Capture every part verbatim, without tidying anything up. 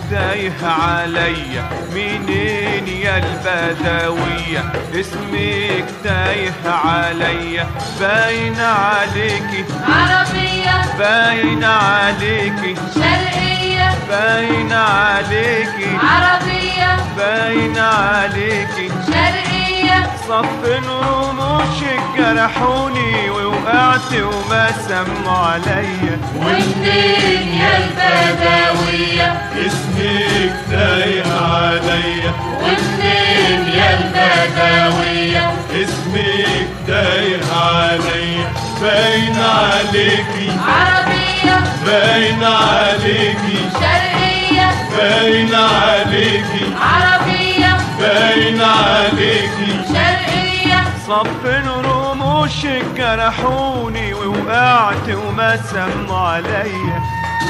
تايه عليا منين يا البدوية، اسمك تايه عليا باين عليكي عربية، باين عليكي شرقية، باين عليكي عربية، باين عليكي شرقية. صف رموشك جرحوني ووقعت وما سموا عليا. ومنين يا البدوية، اسمك تايه عليا ومنين يا البدوية، اسمك تايه عليا باين عليكي عربية، باين عليكي شرقية، باين عليكي عربية، باين عليكي شرقية. صف رموشك جرحوني ووقعت وما سموا عليا.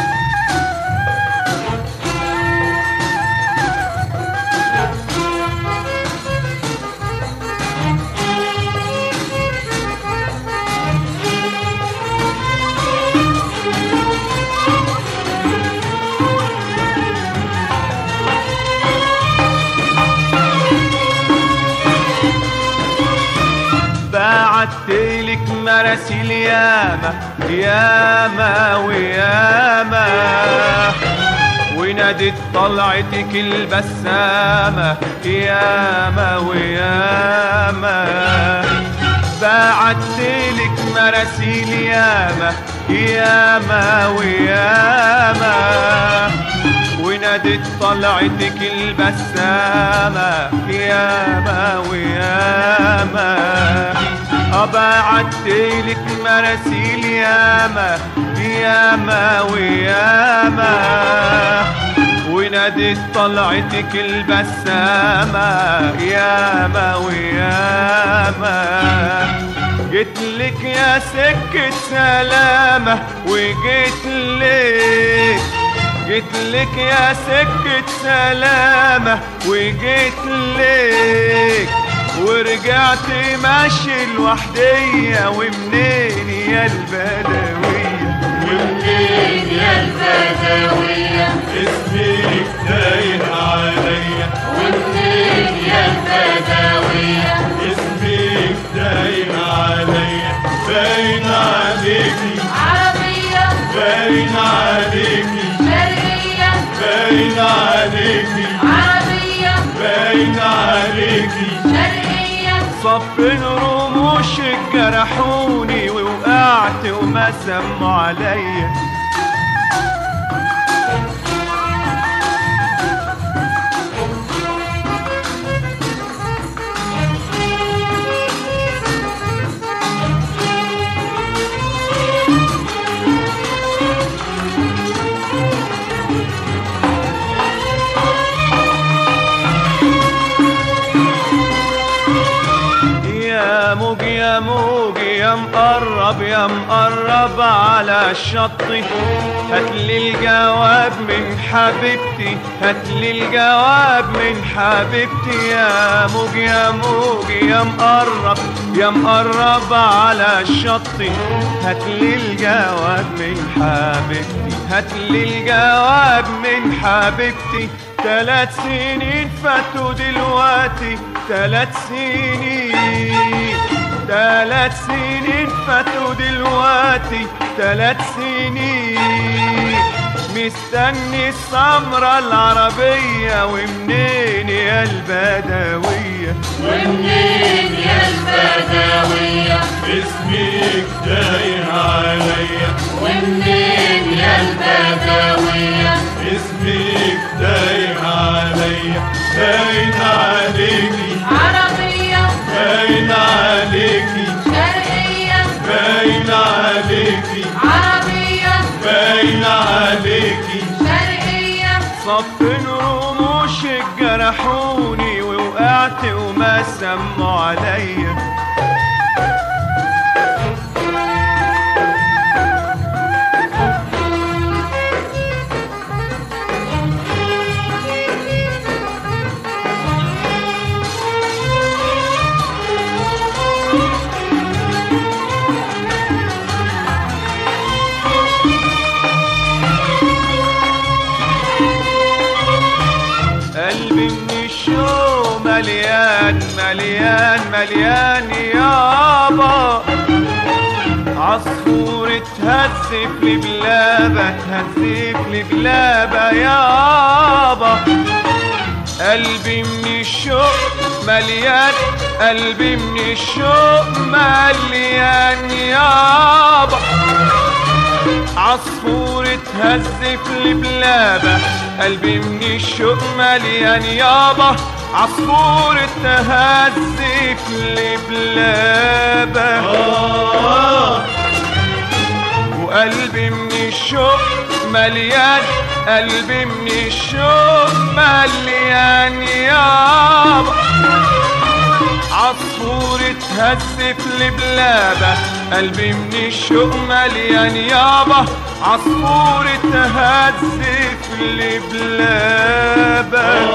بعتلك مراسيل ياما ياما وياما، ونادت طلعتك البسامة ياما وياما. بعتلك مراسيل ياما ياما وياما، ونادت طلعتك البسامة ياما وياما. بعتلك مراسيل ياما ياما وياما، ونادت طلعتك البسامة ياما وياما. جيتلك يا سكة سلامة وجيتلك، جيتلك يا سكة سلامة وجيتلك، ورجعت ماشي لوحدية. ومنين يا البدوية، ومنين يا البدوية، اسمك تايه عليا. ومنين يا البدوية، اسمك تايه عليا باين عليكي عربية، باين عليكي شرقية، باين عليكي عربية، باين عليكي. شرقية. صف رموشك جرحوني ووقعت وما سموا عليا. يا موج يا موج يا مقرب يا مقرب على الشط، هاتلي الجواب من حبيبتي، هاتلي الجواب من حبيبتي. يا موج يا موج يا مقرب يا مقرب على الشط، هاتلي الجواب من حبيبتي، هاتلي الجواب من حبيبتي. تلات سنين فاتوا دلوقتي، تلات سنين، تلات سنين فاتوا دلوقتي، تلات سنين. مستني السمرة العربية. ومنين يا البدوية، ومنين يا البدوية، اسمك تايه عليا. ومنين يا البدوية، اسمك تايه عليا باين عليكي عربية، باين عليكي شرقية، باين عليكي عربية، باين عليكي. شرقية. صف رموشك جرحوني ووقعت وما سموا عليا. مليان مليان يابا. عصفور اتهزف لي بلابة اتهزف لي بلابة يابا. قلبي من الشوق مليان قلبي من الشوق مليان يابا. عصفور اتهزف لي بلابة قلبي من الشوق مليان يابا. عصفور اتهزف لي بلابة وقلبي من الشوق مليان قلبي من الشوق مليان يابا. عصفور اتهزف لي بلابة قلبي من الشوق مليان يابا. عصفور اتهزف لي بلابة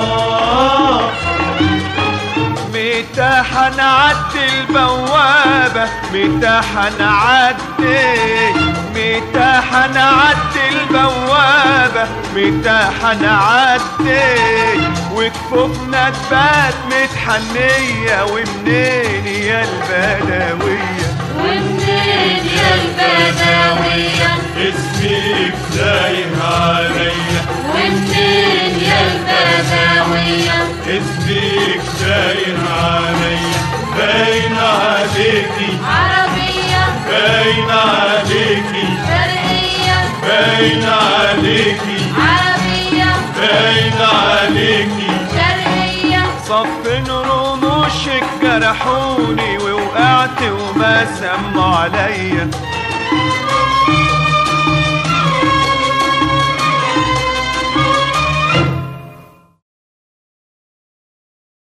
متى حنعدي البوابة متى حنعدي متى حنعدي البوابة متى حنعدي وكفوفنا تبات متحنية. ومنين يا البدوية ومنين يا البدوية اسمك داير عليا. ومنين يا البدوية اسمك داير عليا. باين عليكي عربية باين عليكي شرقية باين عليكي عربية باين عليكي. شرقية صف رموشك جرحوني ووقعت وما سموا عليا.